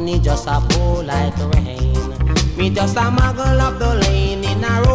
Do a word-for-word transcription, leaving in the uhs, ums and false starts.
money just a pour like rain. Me just a muggle up the lane in a road.